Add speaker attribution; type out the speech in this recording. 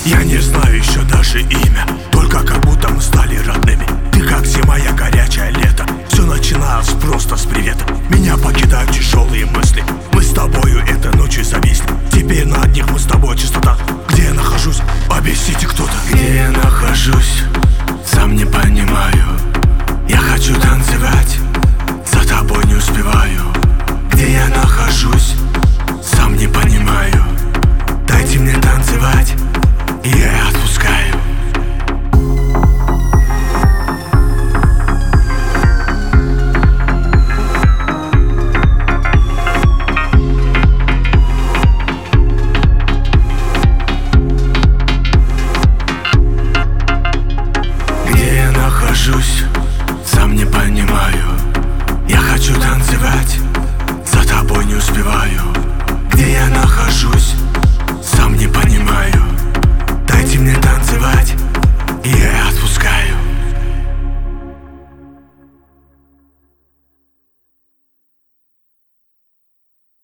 Speaker 1: Я не знаю еще даже имя, только как будто мы стали родными. Ты как зима, я горячее лето. Все начиналось просто с привета. Меня покидают тяжелые мысли. Мы с тобою этой ночью зависли. Теперь на одних мы с тобой, чистота